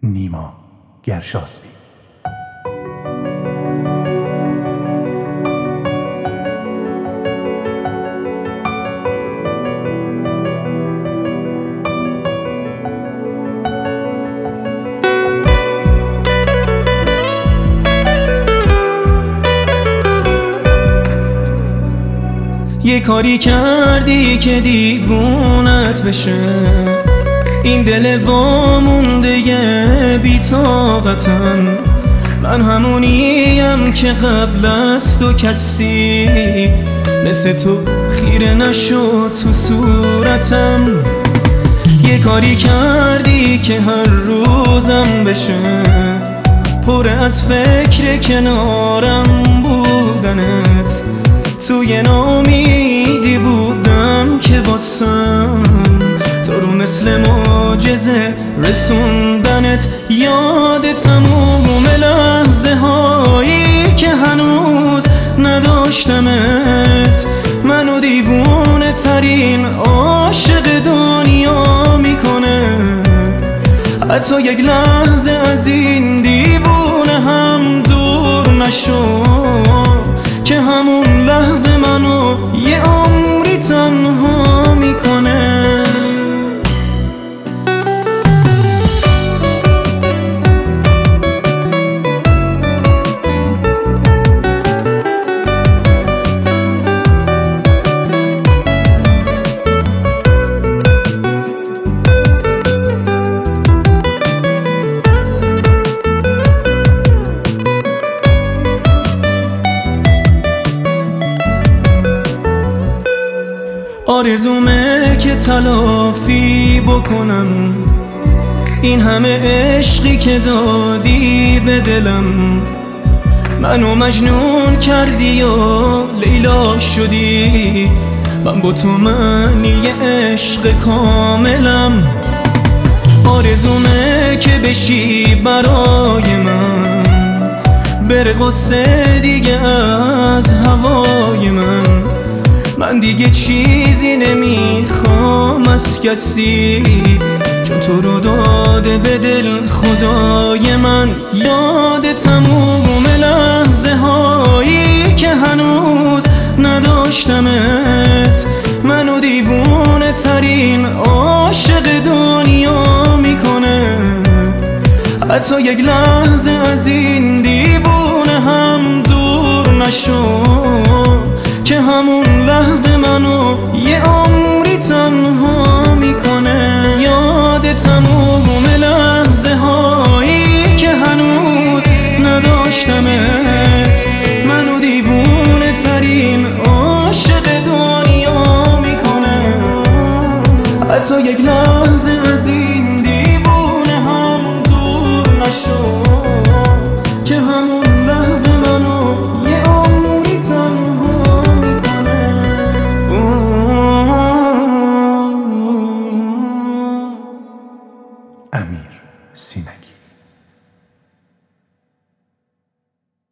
نیما گرشاسبی. یه کاری کردی که دیوونت بشه، این دل وامونده بی طاقتم. من همونیم که قبل از تو کسی مثل تو خیره نشد تو صورتم. یه کاری کردی که هر روزم بشه پر از فکر کنارم بودنت. توی نامیدی بودم که باسم تو رو مثل معجزه رسوندنت. یاد تموم لحظه هایی که هنوز نداشتمت، منو دیوونه ترین عاشق دنیا میکنه. حتی یک لحظه از این دیوونه هم دور نشو که همون لحظه منو یه عمری تنها میکنه. آرزومه که تلافی بکنم این همه عشقی که دادی به دلم. منو مجنون کردی و لیلا شدی، من با تو معنی عشق کاملم. آرزومه که بشی برای من، بره غصه دیگه از هوای من دیگه چیزی نمیخوام از کسی، چون تو رو داده به دل خدای من. یاد تموم لحظه هایی که هنوز نداشتمت، منو دیوونه ترین عاشق دنیا میکنه. حتی یک لحظه از این دیوونه هم دور نشو که همون لحظه منو یه عمری تنها میکنه. یاد تموم لحظه هایی که هنوز نداشتمت، منو دیوونه ترین عاشق دنیا میکنه. حتی یک لحظه از این دیوونه هم دور نشو که همون لحظه منو یه عمری تنها میکنه. امیر سینه.